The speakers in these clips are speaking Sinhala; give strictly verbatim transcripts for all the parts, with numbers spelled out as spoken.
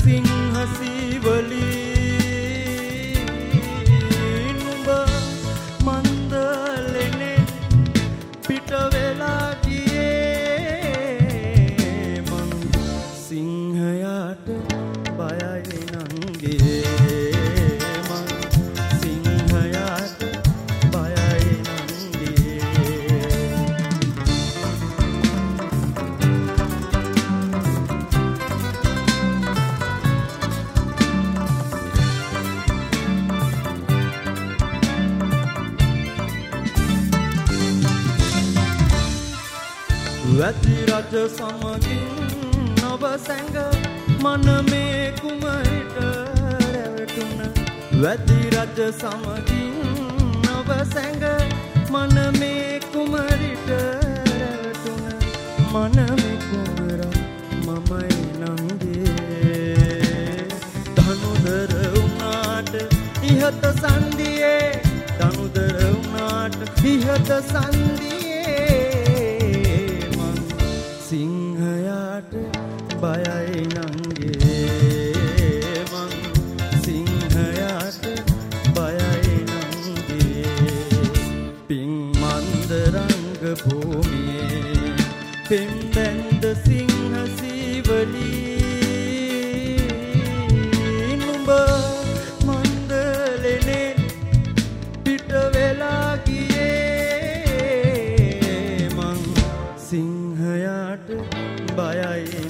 සිංහ සීවලී නුඹ මන්දලෙනේ පිට වෙලා ගියේ මං සිංහයාට බයයි නංගේ මං සිංහයාට බයයි නංගේ වැති රජ සමගින් නොබ සැඟ මනමේ කුමරිට රැවටුණ වැති රජ සමගින් නොබ සැඟ මනමේ කුමරිට රැවටුණ මනමේ කුමරා මමයි නංගේ ධනුදර වුණාට ඉහත සන්දියේ ධනුදර වුණාට ඉහත සන්දියේ සිංහයාට බයයි නංගේ මං සිංහයාට බයයි නංගේ පින් මන්දරංග භූමියේ පෙම් බැන්ද සිංහ සීවලී නුඹ මන්දලෙනේ පිට වෙලා ගියේ මං සිංහයාට බයයි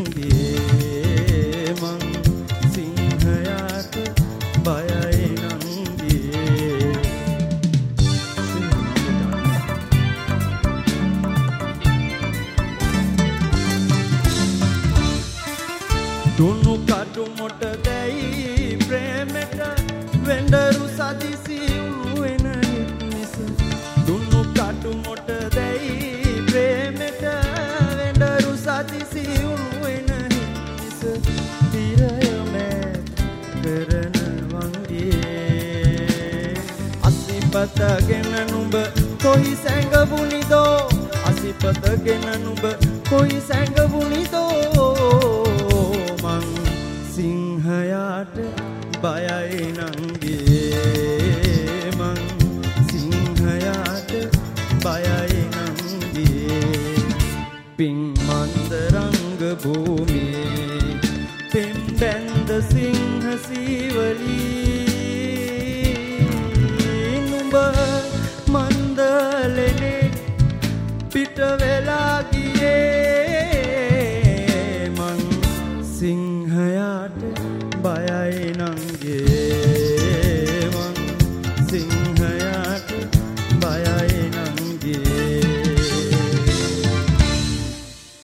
නංගේ මං සිංහයාට බයයි නංගේ දුනු කටු මොට දැයි ප්‍රේමෙට වෙඬරු සදිසි උණුවෙන නිස දුනු කටු මොට දැයි ප්‍රේමෙට වෙඬරු සදිසි උණුවෙන නිස තිරය මෑ කරන වංගේ අසිපතගෙන නුඹ කොයි සැඟවුනිදෝ අසිපතගෙන නුඹ කොයි සැඟවුනිදෝ මං සිංහයාට බයයි නංගේ මං සිංහයාට බයයි නංගේ පින් මන්දරංග භූමියේ පෙම් බැන්ද සිංහ සීවලී නුඹ මන්දලෙනේ පිට වෙලා ගියේ මං සිංහයාට බයයි නංගේ මං සිංහ